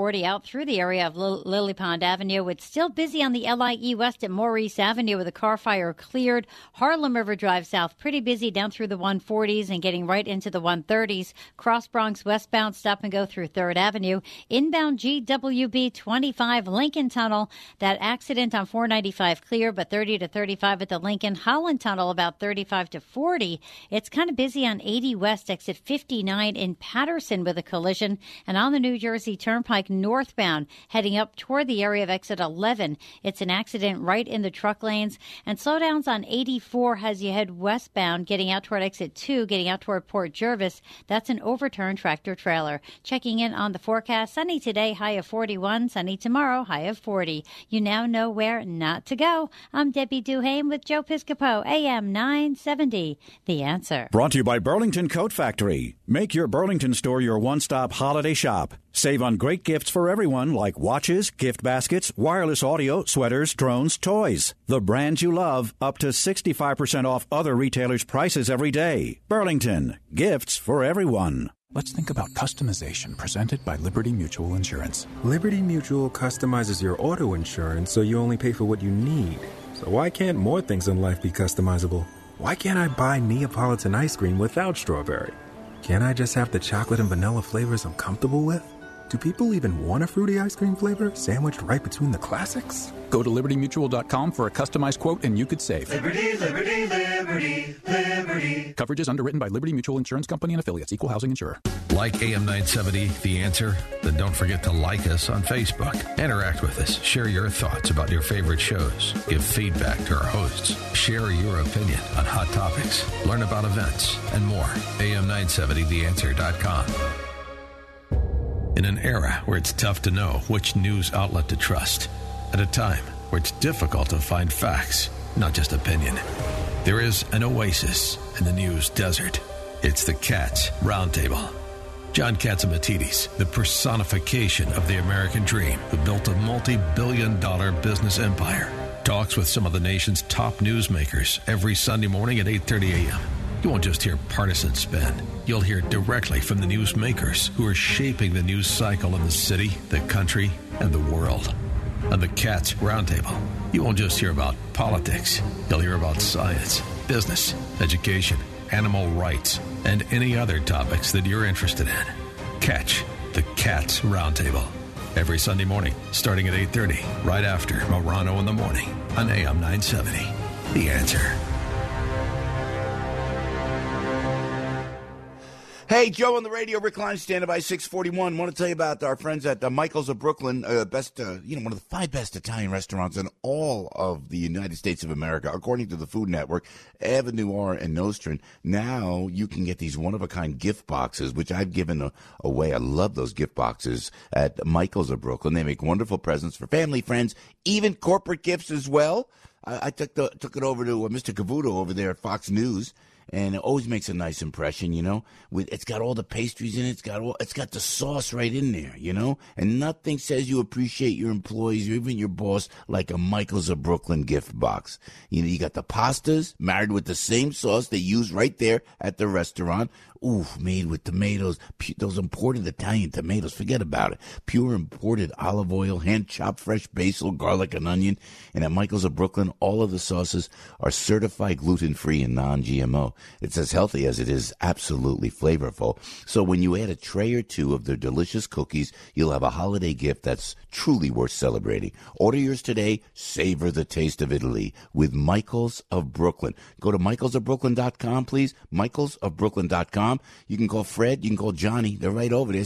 40 out through the area of Lily Pond Avenue. It's still busy on the LIE West at Maurice Avenue with a car fire cleared. Harlem River Drive South, pretty busy down through the 140s and getting right into the 130s. Cross Bronx westbound, stop and go through 3rd Avenue. Inbound GWB 25 Lincoln Tunnel. That accident on 495 clear, but 30 to 35 at the Lincoln. Holland Tunnel about 35 to 40. It's kind of busy on 80 West, exit 59 in Patterson with a collision. And on the New Jersey Turnpike northbound, heading up toward the area of exit 11, it's an accident right in the truck lanes. And slowdowns on 84 as you head westbound, getting out toward exit 2, getting out toward Port Jervis. That's an overturned tractor trailer. Checking in on the forecast, sunny today, high of 41, sunny tomorrow, high of 40. You now know where not to go. I'm Debbie Duhame with Joe Piscopo, AM 970. The Answer. Brought to you by Burlington Coat Factory. Make your Burlington store your one-stop holiday shop. Save on great gifts for everyone like watches, gift baskets, wireless audio, sweaters, drones, toys. The brands you love, up to 65% off other retailers' prices every day. Burlington, gifts for everyone. Let's think about customization presented by Liberty Mutual Insurance. Liberty Mutual customizes your auto insurance so you only pay for what you need. So why can't more things in life be customizable? Why can't I buy Neapolitan ice cream without strawberry? Can't I just have the chocolate and vanilla flavors I'm comfortable with? Do people even want a fruity ice cream flavor sandwiched right between the classics? Go to LibertyMutual.com for a customized quote and you could save. Liberty, liberty, liberty, liberty. Coverage is underwritten by Liberty Mutual Insurance Company and affiliates. Equal housing insurer. Like AM 970, The Answer? Then don't forget to like us on Facebook. Interact with us. Share your thoughts about your favorite shows. Give feedback to our hosts. Share your opinion on hot topics. Learn about events and more. AM970theanswer.com. In an era where it's tough to know which news outlet to trust, at a time where it's difficult to find facts, not just opinion, there is an oasis in the news desert. It's the Katz Roundtable. John Catsimatidis, the personification of the American dream, who built a multi-billion-dollar business empire, talks with some of the nation's top newsmakers every Sunday morning at 8:30 a.m. You won't just hear partisan spin. You'll hear directly from the newsmakers who are shaping the news cycle in the city, the country, and the world. On the Katz Roundtable, you won't just hear about politics. You'll hear about science, business, education, animal rights, and any other topics that you're interested in. Catch the Katz Roundtable every Sunday morning, starting at 8:30, right after Morano in the Morning on AM 970. The Answer. Hey, Joe on the radio, Rick Klein, standing by 641. Want to tell you about our friends at Michael's of Brooklyn, one of the 5 best Italian restaurants in all of the United States of America, according to the Food Network, Avenue R and Nostrand. Now you can get these one-of-a-kind gift boxes, which I've given away. I love those gift boxes at Michael's of Brooklyn. They make wonderful presents for family, friends, even corporate gifts as well. I took it over to Mr. Cavuto over there at Fox News. And it always makes a nice impression, it's got all the pastries in it. It's got the sauce right in there, And nothing says you appreciate your employees or even your boss like a Michael's of Brooklyn gift box. You got the pastas married with the same sauce they use right there at the restaurant. Ooh, made with tomatoes, those imported Italian tomatoes. Forget about it. Pure imported olive oil, hand-chopped fresh basil, garlic, and onion. And at Michael's of Brooklyn, all of the sauces are certified gluten-free and non-GMO. It's as healthy as it is absolutely flavorful. So when you add a tray or two of their delicious cookies, you'll have a holiday gift that's truly worth celebrating. Order yours today. Savor the taste of Italy with Michael's of Brooklyn. Go to michaelsofbrooklyn.com, please. michaelsofbrooklyn.com. You can call Fred. You can call Johnny. They're right over there.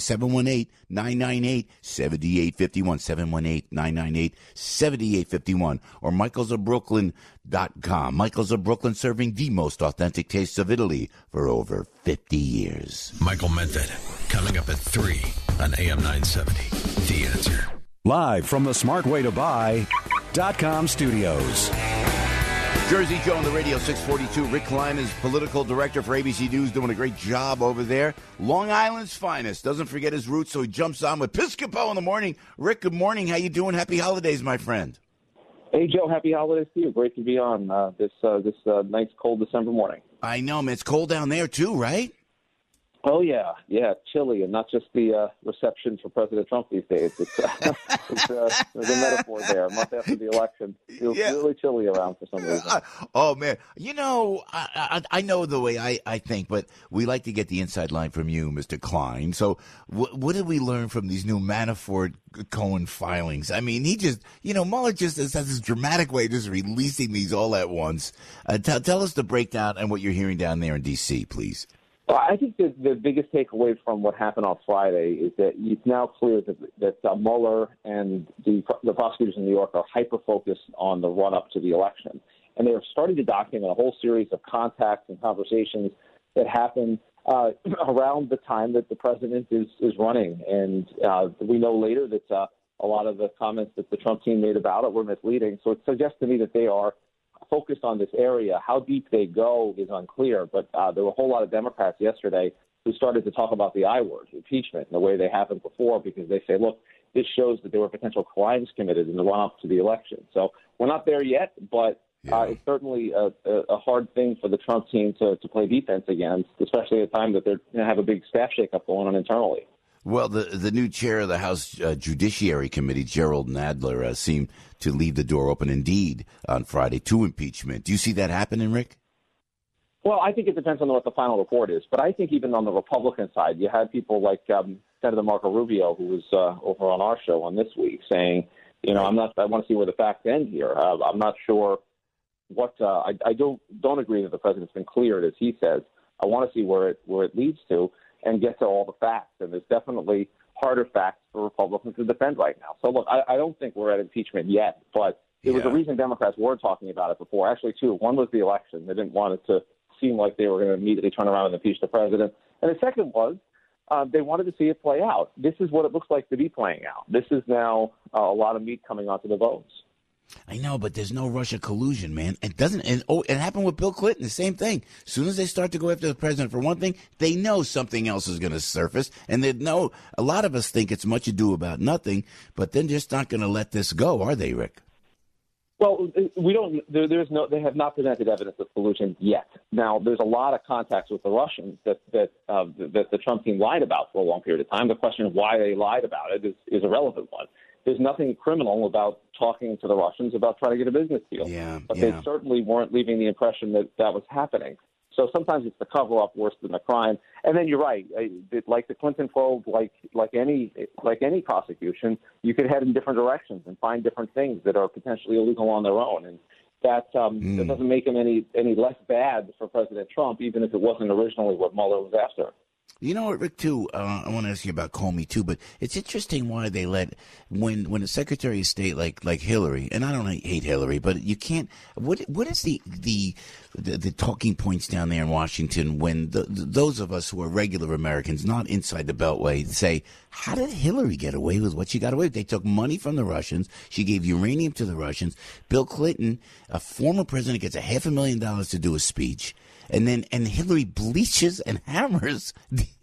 718-998-7851. 718-998-7851. Or michaelsofbrooklyn.com. Michael's of Brooklyn, serving the most authentic tastes of Italy for over 50 years. Michael Medved, coming up at 3 on AM 970. The Answer. Live from the smartwaytobuy.com studios. Jersey Joe on the radio, 642. Rick Klein is political director for ABC News, doing a great job over there. Long Island's finest. Doesn't forget his roots, so he jumps on with Piscopo in the morning. Rick, good morning. How you doing? Happy holidays, my friend. Hey, Joe. Happy holidays to you. Great to be on this nice, cold December morning. I know, man. It's cold down there, too, right? Oh, yeah, chilly, and not just the reception for President Trump these days. It's there's a metaphor there. A month after the election, it feels really chilly around for some reason. Oh, man. You know, I know the way I think, but we like to get the inside line from you, Mr. Klein. So what did we learn from these new Manafort-Cohen filings? I mean, Mueller just has this dramatic way of just releasing these all at once. Tell us the breakdown and what you're hearing down there in D.C., please. Well, I think the biggest takeaway from what happened on Friday is that it's now clear that Mueller and the prosecutors in New York are hyper-focused on the run-up to the election. And they're starting to document a whole series of contacts and conversations that happen around the time that the president is running. And we know later that a lot of the comments that the Trump team made about it were misleading. So it suggests to me that they are focused on this area. How deep they go is unclear, but there were a whole lot of Democrats yesterday who started to talk about the I word, impeachment, in the way they haven't before, because they say, look, this shows that there were potential crimes committed in the run-up to the election. So we're not there yet, but it's certainly a hard thing for the Trump team to play defense against, especially at a time that they're going to have a big staff shakeup going on internally. Well, the new chair of the House Judiciary Committee, Gerald Nadler, seemed to leave the door open indeed on Friday to impeachment. Do you see that happening, Rick? Well, I think it depends on what the final report is. But I think even on the Republican side, you had people like Senator Marco Rubio, who was over on our show on This Week, saying, I want to see where the facts end here. I'm not sure what I don't agree that the president's been cleared, as he says. I want to see where it leads to and get to all the facts. And there's definitely harder facts for Republicans to defend right now. So, look, I don't think we're at impeachment yet, but there was a reason Democrats were talking about it before. Actually, two. One was the election. They didn't want it to seem like they were going to immediately turn around and impeach the president. And the second was they wanted to see it play out. This is what it looks like to be playing out. This is now a lot of meat coming onto the bones. I know, but there's no Russia collusion, man. It doesn't. And it happened with Bill Clinton. The same thing. As soon as they start to go after the president for one thing, they know something else is going to surface, and they know. A lot of us think it's much ado about nothing, but they're just not going to let this go, are they, Rick? Well, we don't. They have not presented evidence of collusion yet. Now, there's a lot of contacts with the Russians that the Trump team lied about for a long period of time. The question of why they lied about it is a relevant one. There's nothing criminal about talking to the Russians about trying to get a business deal. But they certainly weren't leaving the impression that was happening. So sometimes it's the cover-up worse than the crime. And then you're right. Like the Clinton probe, like any prosecution, you could head in different directions and find different things that are potentially illegal on their own. And that doesn't make him any less bad for President Trump, even if it wasn't originally what Mueller was after. You know what, Rick, too, I want to ask you about Comey, too, but it's interesting why they let, when a Secretary of State like Hillary, and I don't hate Hillary, but you can't, what is the talking points down there in Washington when those of us who are regular Americans, not inside the Beltway, say, how did Hillary get away with what she got away with? They took money from the Russians. She gave uranium to the Russians. Bill Clinton, a former president, gets $500,000 to do a speech. And Hillary bleaches and hammers,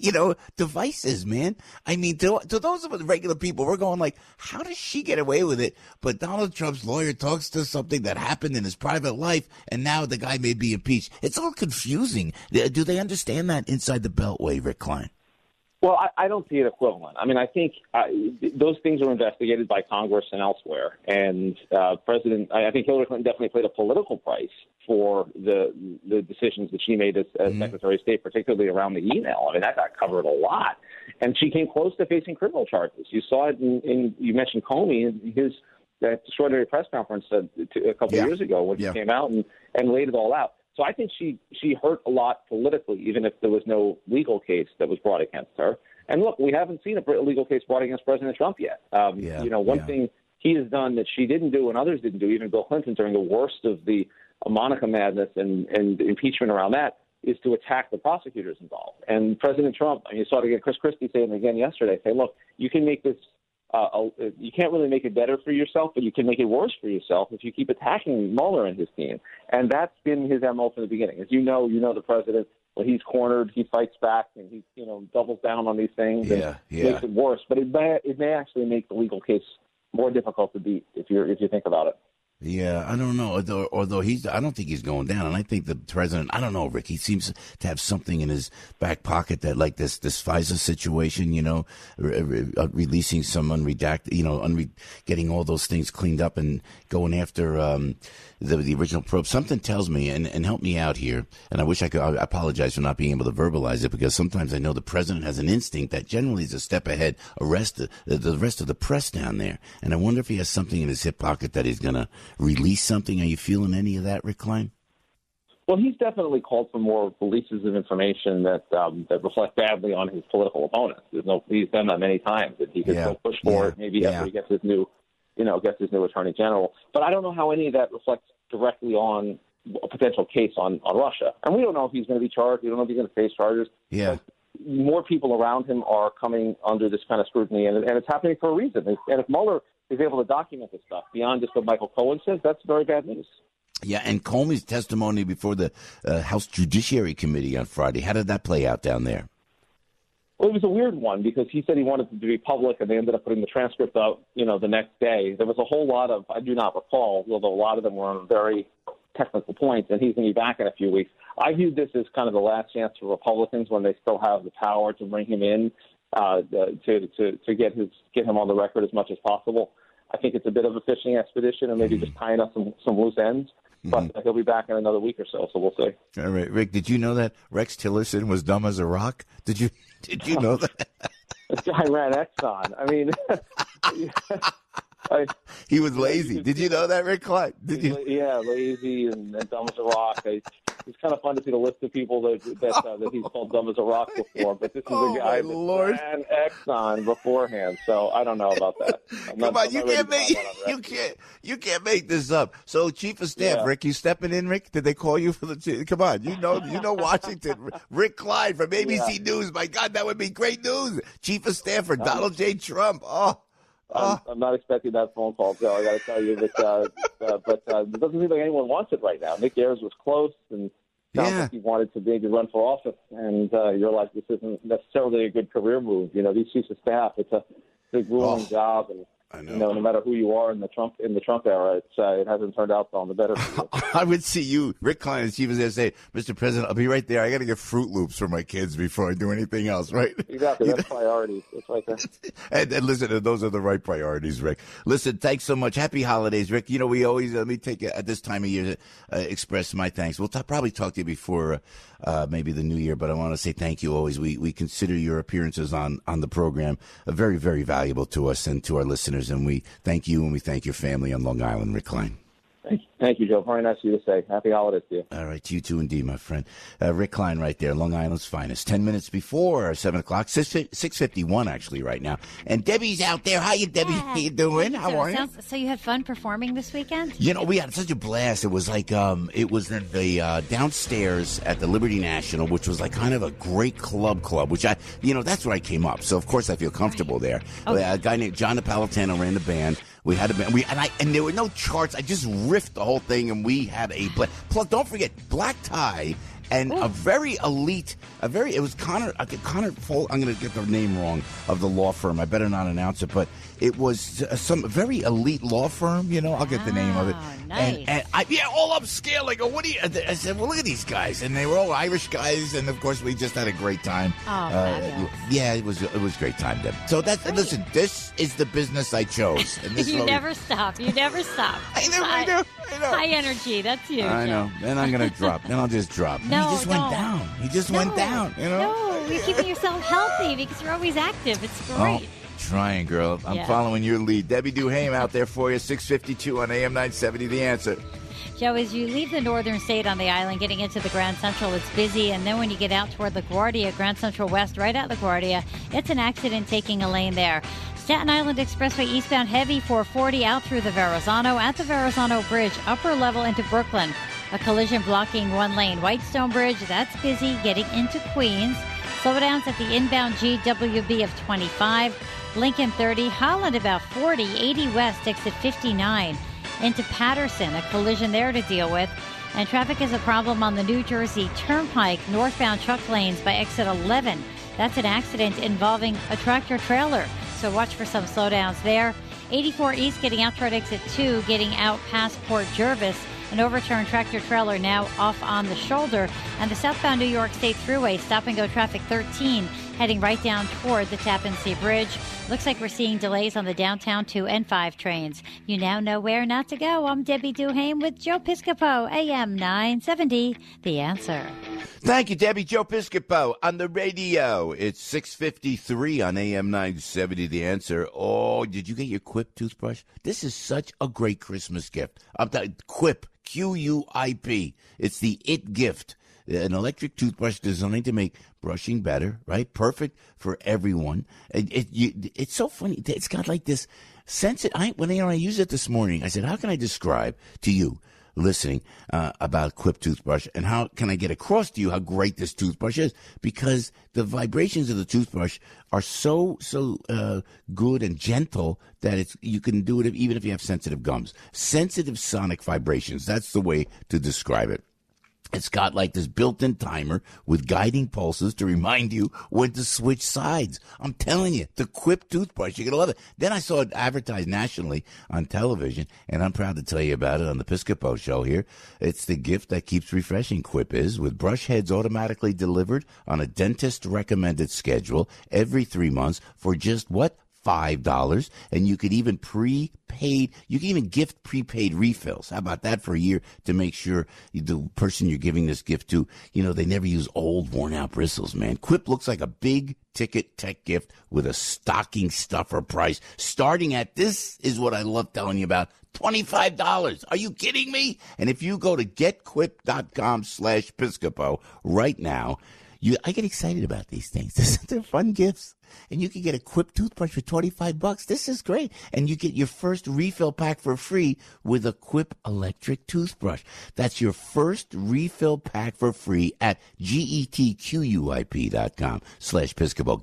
devices, man. I mean, to those of us regular people, we're going like, how does she get away with it? But Donald Trump's lawyer talks to something that happened in his private life, and now the guy may be impeached. It's all confusing. Do they understand that inside the Beltway, Rick Klein? Well, I don't see it equivalent. I mean, I think those things are investigated by Congress and elsewhere. And I think Hillary Clinton definitely paid a political price for the decisions that she made as Secretary of State, particularly around the email. I mean, that got covered a lot. And she came close to facing criminal charges. You saw it you mentioned Comey in his extraordinary press conference a couple of years ago when he came out and laid it all out. So I think she hurt a lot politically, even if there was no legal case that was brought against her. And look, we haven't seen a legal case brought against President Trump yet. One thing he has done that she didn't do and others didn't do, even Bill Clinton during the worst of the Monica madness and impeachment around that, is to attack the prosecutors involved. And President Trump, you saw it again, Chris Christie saying again yesterday, say, look, you can make this you can't really make it better for yourself, but you can make it worse for yourself if you keep attacking Mueller and his team. And that's been his MO from the beginning. As you know the president, when he's cornered, he fights back and he doubles down on these things and makes it worse. But it may actually make the legal case more difficult to beat if you think about it. Yeah, I don't know. Although I don't think he's going down. And I think the president, I don't know, Rick, he seems to have something in his back pocket that, like this FISA situation, releasing some unredacted, getting all those things cleaned up and going after the original probe. Something tells me, and help me out here, and I wish I apologize for not being able to verbalize it, because sometimes I know the president has an instinct that generally is a step ahead the rest of the press down there. And I wonder if he has something in his hip pocket that he's going to release something. Are you feeling any of that, Rick Klein? Well, he's definitely called for more releases of information that reflect badly on his political opponents. He's done that many times. That he could still push for it, maybe after he gets his new attorney general. But I don't know how any of that reflects directly on a potential case on Russia. And we don't know if he's going to be charged. We don't know if he's going to face charges. Yeah. But more people around him are coming under this kind of scrutiny, and it's happening for a reason. And if Mueller is able to document this stuff beyond just what Michael Cohen says, that's very bad news. Yeah, and Comey's testimony before the House Judiciary Committee on Friday, how did that play out down there? Well, it was a weird one because he said he wanted it to be public, and they ended up putting the transcript out, the next day. There was a whole lot of, I do not recall, although a lot of them were on very technical points, and he's going to be back in a few weeks. I viewed this as kind of the last chance for Republicans when they still have the power to bring him in to get him on the record as much as possible. I think it's a bit of a fishing expedition and maybe just tying up some loose ends. But he'll be back in another week or so we'll see. All right, Rick, did you know that Rex Tillerson was dumb as a rock? Did you know that? This guy ran Exxon. I mean, he was lazy. Did you know that, Rick Klein? Yeah, lazy and dumb as a rock. It's kind of fun to see the list of people that he's called dumb as a rock before. But this is a guy that ran Exxon beforehand, so I don't know about that. You can't make this up. So, Chief of Staff, Rick, you stepping in, Rick? Did they call you for the? Come on, you know Washington. Rick Klein from ABC News. My God, that would be great news. Chief of Staff for Donald J. Trump. I'm not expecting that phone call, Joe. I got to tell you, but it doesn't seem like anyone wants it right now. Nick Ayers was close, and sounds like he wanted to maybe run for office. And you're like, this isn't necessarily a good career move. These chiefs of staff, it's a big, grueling job, and I know. No matter who you are in the Trump era, it hasn't turned out on the better for you. I would see you, Rick Klein, as Chief of Staff, say, Mr. President, I'll be right there. I got to get Fruit Loops for my kids before I do anything else, right? Exactly. That's priorities. That's right there. And listen, those are the right priorities, Rick. Listen, thanks so much. Happy holidays, Rick. We always, let me take it at this time of year to express my thanks. We'll probably talk to you before maybe the new year, but I want to say thank you always. We consider your appearances on the program very, very valuable to us and to our listeners, and we thank you and we thank your family on Long Island, Rick Klein. Thank you, Joe. Very nice of you to say. Happy holidays to you. All right, to you too indeed, my friend. Rick Klein right there, Long Island's finest. 10 minutes before 7 o'clock, 6:51 actually right now. And Debbie's out there. How you, Debbie? How you doing? How are you? So you had fun performing this weekend? We had such a blast. It was like, it was in the downstairs at the Liberty National, which was like kind of a great club, which that's where I came up. So, of course, I feel comfortable there. Okay. A guy named John Napolitano ran the band. We had a band, and there were no charts. I just riffed the whole thing, and we had a plus. Don't forget, black tie and a very elite. It was Connor. I'm going to get the name wrong of the law firm. I better not announce it, but it was some very elite law firm. I'll get the name of it. Nice. And all upscale. I go, what do you? I said, well, look at these guys, and they were all Irish guys, and of course, we just had a great time. Yeah, it was a great time, Deb. So listen, this is the business I chose. And this You never stop. I know. High energy. That's you. I know. Then I'm going to drop. Then I'll just drop. No, he just went down. He just went down. No, you're keeping yourself healthy because you're always active. It's great. Oh, trying, girl. I'm following your lead. Debbie Duhame out there for you. 6:52 on AM 970. The Answer. Joe, as you leave the northern state on the island, getting into the Grand Central, it's busy. And then when you get out toward LaGuardia, Grand Central West, right at LaGuardia, it's an accident taking a lane there. Staten Island Expressway eastbound heavy 440 out through the Verrazano. At the Verrazano Bridge, upper level into Brooklyn. A collision blocking one lane. Whitestone Bridge, that's busy getting into Queens. Slowdowns at the inbound GWB of 25. Lincoln 30. Holland about 40. 80 west, exit 59. Into Patterson, a collision there to deal with. And traffic is a problem on the New Jersey Turnpike, northbound truck lanes by exit 11. That's an accident involving a tractor trailer. So watch for some slowdowns there. 84 East getting out toward exit 2, getting out past Port Jervis. An overturned tractor-trailer now off on the shoulder. And the southbound New York State Thruway, stop-and-go traffic 13, heading right down toward the Tappan Zee Bridge. Looks like we're seeing delays on the downtown 2 and 5 trains. You now know where not to go. I'm Debbie Duhame with Joe Piscopo, AM 970, The Answer. Thank you, Debbie. Joe Piscopo on the radio. It's 6:53 on AM 970, The Answer. Oh, did you get your Quip toothbrush? This is such a great Christmas gift. I'm talking Quip, Q-U-I-P. It's the it gift. An electric toothbrush designed to make brushing better, right? Perfect for everyone. It's so funny. It's got like this sense. When I used it this morning, I said, how can I describe to you listening about Quip toothbrush, and how can I get across to you how great this toothbrush is? Because the vibrations of the toothbrush are so good and gentle that you can do it even if you have sensitive gums. Sensitive sonic vibrations. That's the way to describe it. It's got like this built-in timer with guiding pulses to remind you when to switch sides. I'm telling you, the Quip toothbrush, you're going to love it. Then I saw it advertised nationally on television, and I'm proud to tell you about it on the Piscopo Show here. It's the gift that keeps refreshing, Quip is, with brush heads automatically delivered on a dentist-recommended schedule every 3 months for just what? $5, and you could even gift prepaid refills. How about that for a year to make sure the person you're giving this gift to, they never use old, worn-out bristles, man. Quip looks like a big-ticket tech gift with a stocking stuffer price, starting at, this is what I love telling you about, $25. Are you kidding me? And if you go to getquip.com/Piscopo right now, I get excited about these things. They're fun gifts. And you can get a Quip toothbrush for $25. This is great. And you get your first refill pack for free with a Quip electric toothbrush. That's your first refill pack for free at getquip.com/Piscopo.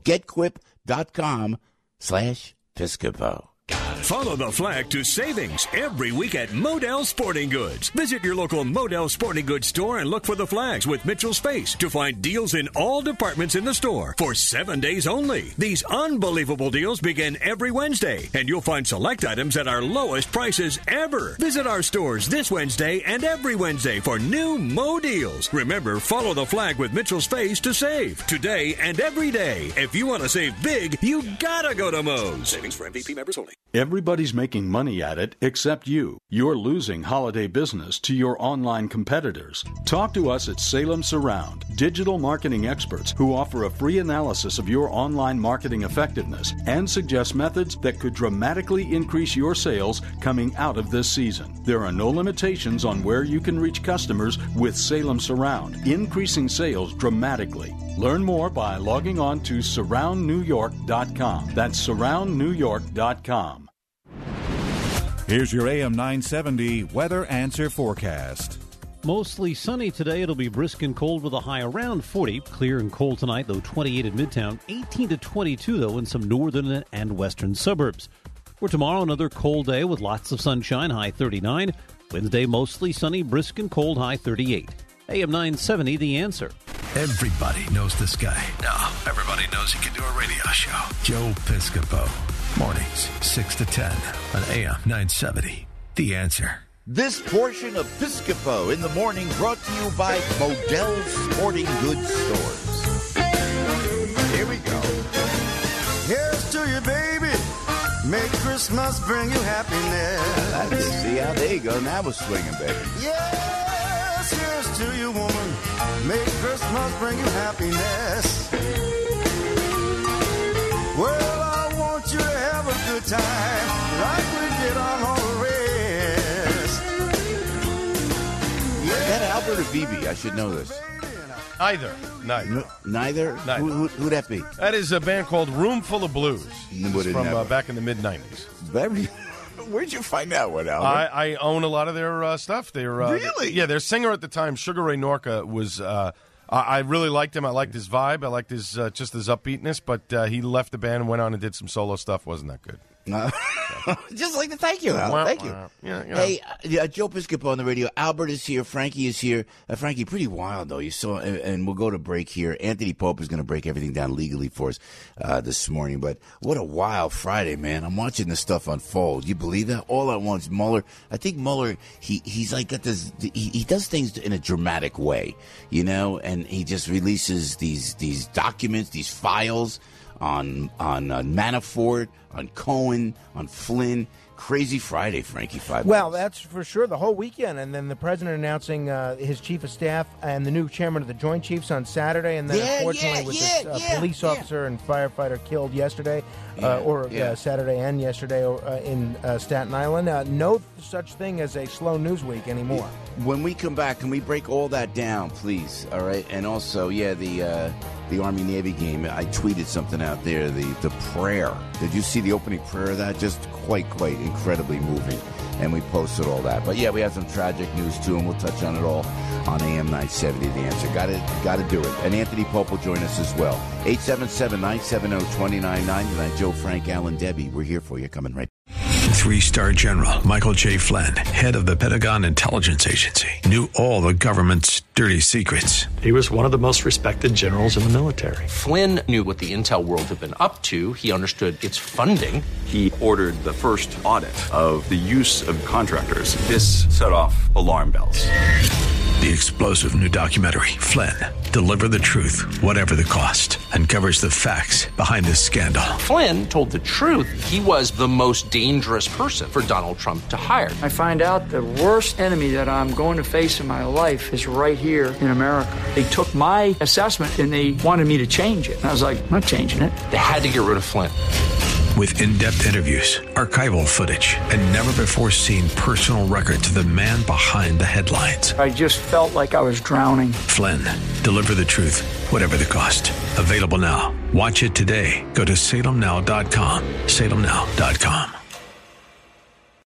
Getquip.com/Piscopo. Follow the flag to savings every week at Modell Sporting Goods. Visit your local Modell Sporting Goods store and look for the flags with Mitchell's face to find deals in all departments in the store for 7 days only. These unbelievable deals begin every Wednesday, and you'll find select items at our lowest prices ever. Visit our stores this Wednesday and every Wednesday for new Mo deals. Remember, follow the flag with Mitchell's face to save today and every day. If you want to save big, you gotta go to Mo's. Savings for MVP members only. Everybody's making money at it except you. You're losing holiday business to your online competitors. Talk to us at Salem Surround, digital marketing experts who offer a free analysis of your online marketing effectiveness and suggest methods that could dramatically increase your sales coming out of this season. There are no limitations on where you can reach customers with Salem Surround, increasing sales dramatically. Learn more by logging on to surroundnewyork.com. That's surroundnewyork.com. Here's your AM 970 Weather Answer Forecast. Mostly sunny today. It'll be brisk and cold with a high around 40. Clear and cold tonight, though 28 in Midtown. 18 to 22, though, in some northern and western suburbs. For tomorrow, another cold day with lots of sunshine, high 39. Wednesday, mostly sunny, brisk and cold, high 38. AM 970, The Answer. Everybody knows this guy. No, everybody knows he can do a radio show. Joe Piscopo. Mornings, 6 to 10 on AM 970. The Answer. This portion of Piscopo in the morning brought to you by Modell Sporting Goods Stores. Here we go. Here's to you, baby. May Christmas bring you happiness. That's it. See how there you go. Now we're swinging, baby. Yes, here's to you, woman. May Christmas bring you happiness. Well, I want you to have a good time, like we did on all the rest. Is that Albert or Bibi? I should know this. Neither. Neither? Who'd that be? That is a band called Room Full of Blues. It's from back in the mid-'90s. Very. Where'd you find that one, Albert? I own a lot of their stuff. Really? Yeah, their singer at the time, Sugar Ray Norca, was... I really liked him. I liked his vibe. I liked his just his upbeatness. But he left the band and went on and did some solo stuff. Wasn't that good? Just like to thank you, Al. Thank you. Hey, Joe Piscopo on the radio. Albert is here. Frankie is here. Frankie, pretty wild, though. You saw, and we'll go to break here. Anthony Pope is going to break everything down legally for us this morning. But what a wild Friday, man. I'm watching this stuff unfold. You believe that? All at once, Mueller. I think Mueller, he's like got this, he does things in a dramatic way, and he just releases these documents, these files on Manafort, on Cohen, on Flynn. Crazy Friday, Frankie. Well, that's for sure. The whole weekend, and then the president announcing his chief of staff and the new chairman of the Joint Chiefs on Saturday, and then unfortunately with this police officer and firefighter killed yesterday, Saturday and yesterday in Staten Island. No such thing as a slow news week anymore. When we come back, can we break all that down, please? All right, and also, the Army-Navy game. I tweeted something out there, the prayer. Did you see the opening prayer of that? Just quite incredibly moving. And we posted all that. But, we have some tragic news, too, and we'll touch on it all on AM 970, The Answer. Got to do it. And Anthony Pope will join us as well. 877-970-2999. Joe, Frank, Alan, Debbie. We're here for you. Coming right. 3-star General Michael J. Flynn, head of the Pentagon Intelligence Agency, knew all the government's dirty secrets. He was one of the most respected generals in the military. Flynn knew what the intel world had been up to. He understood its funding. He ordered the first audit of the use of contractors. This set off alarm bells. The explosive new documentary, Flynn, Deliver the Truth, Whatever the Cost, uncovers the facts behind this scandal. Flynn told the truth. He was the most dangerous person for Donald Trump to hire. I find out the worst enemy that I'm going to face in my life is right here in America. They took my assessment and they wanted me to change it. And I was like, I'm not changing it. They had to get rid of Flynn. With in-depth interviews, archival footage, and never-before-seen personal records of the man behind the headlines. I just felt like I was drowning. Flynn, Deliver the Truth, Whatever the Cost. Available now. Watch it today. Go to salemnow.com. salemnow.com.